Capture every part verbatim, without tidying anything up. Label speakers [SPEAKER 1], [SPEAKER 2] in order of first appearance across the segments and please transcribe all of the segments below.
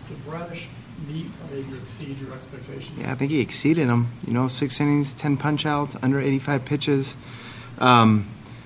[SPEAKER 1] Did Bradish meet or maybe exceed your expectations?
[SPEAKER 2] Yeah, I think he exceeded them. You know, six innings, ten punch-outs, under eighty-five pitches. Um,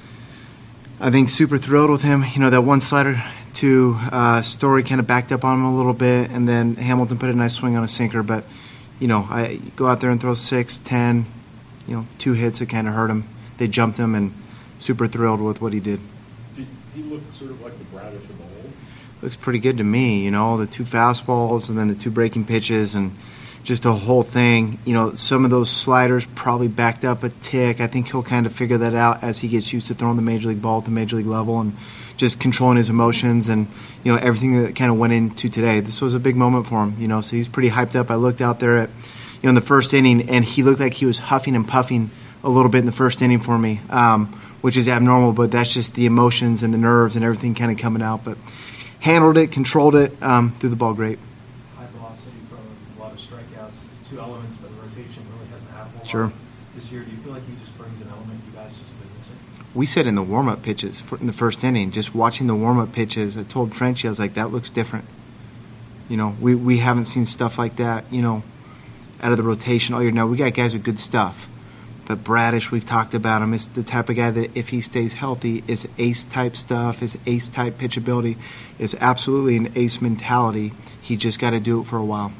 [SPEAKER 2] I think super thrilled with him. You know, that one slider to uh, Story kind of backed up on him a little bit, and then Hamilton put a nice swing on a sinker. But, you know, I go out there and throw six, ten, you know, two hits that kind of hurt him. They jumped him, and super thrilled with what he did.
[SPEAKER 3] Did he look sort of like the Bradish of old?
[SPEAKER 2] Looks pretty good to me, you know, the two fastballs and then the two breaking pitches and just the whole thing. You know, some of those sliders probably backed up a tick. I think he'll kind of figure that out as he gets used to throwing the major league ball at the major league level and just controlling his emotions and, you know, everything that kind of went into today. This was a big moment for him, you know, so he's pretty hyped up. I looked out there at, you know, in the first inning, and he looked like he was huffing and puffing a little bit in the first inning for me, um, which is abnormal, but that's just the emotions and the nerves and everything kind of coming out. But handled it, controlled it, um, threw the ball great.
[SPEAKER 1] High velocity from a lot of strikeouts, two elements that the rotation really hasn't had a whole
[SPEAKER 2] Sure.
[SPEAKER 1] lot this year. Do you feel like he just brings an element you guys just have been missing?
[SPEAKER 2] We said in the warm-up pitches for, in the first inning, just watching the warm-up pitches, I told Frenchie, I was like, that looks different. You know, we, we haven't seen stuff like that, you know, out of the rotation all year. Now, we got guys with good stuff. But Bradish, we've talked about him, is the type of guy that if he stays healthy, is ace-type stuff, is ace-type pitchability, is absolutely an ace mentality. He just got to do it for a while.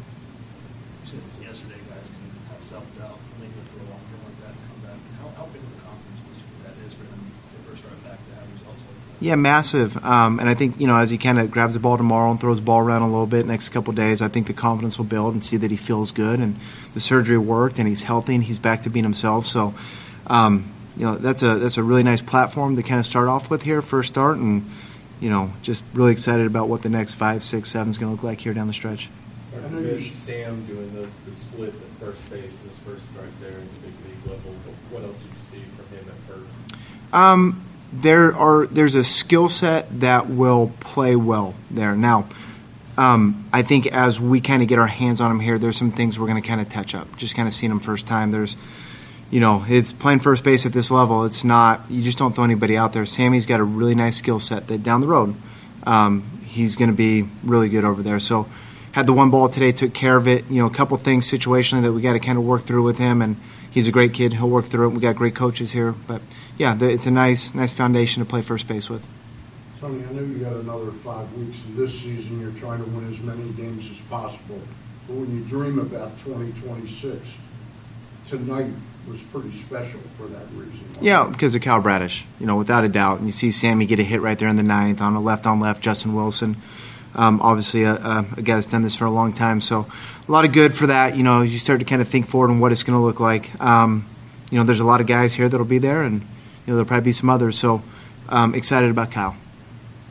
[SPEAKER 1] Just yesterday, guys can have self-doubt and they go through a long run like that and come back. How, how big of a confidence booster that is for him to first start back to have results like that?
[SPEAKER 2] Yeah, massive. Um, and I think, you know, as he kind of grabs the ball tomorrow and throws the ball around a little bit next couple of days, I think the confidence will build and see that he feels good and the surgery worked and he's healthy and he's back to being himself. So, um, you know, that's a that's a really nice platform to kind of start off with here, first start, and, you know, just really excited about what the next five, six, seven is going to look like here down the stretch.
[SPEAKER 3] I know you Sam doing the, the splits at first base in his first start there at the big league level. What else did you see from him at first?
[SPEAKER 2] Um, there are there's a skill set that will play well there. Now, um, I think as we kind of get our hands on him here, there's some things we're going to kind of touch up. Just kind of seeing him first time. There's, you know, it's playing first base at this level. It's not, you just don't throw anybody out there. Sammy's got a really nice skill set that down the road, um, he's going to be really good over there. So, had the one ball today, took care of it. You know, a couple things situationally that we got to kind of work through with him, and he's a great kid. He'll work through it. We got great coaches here, but yeah, the, it's a nice, nice foundation to play first base with.
[SPEAKER 4] Tony, I know you got another five weeks in this season. You're trying to win as many games as possible. But when you dream about twenty twenty-six, tonight was pretty special for that reason.
[SPEAKER 2] Yeah, because of Kyle Bradish, you know, without a doubt. And you see Sammy get a hit right there in the ninth on a left-on-left, Justin Wilson. Um, obviously, a, a, a guy that's done this for a long time. So a lot of good for that. You know, you start to kind of think forward on what it's going to look like. Um, you know, there's a lot of guys here that'll be there, and, you know, there'll probably be some others. So um, excited about Kyle.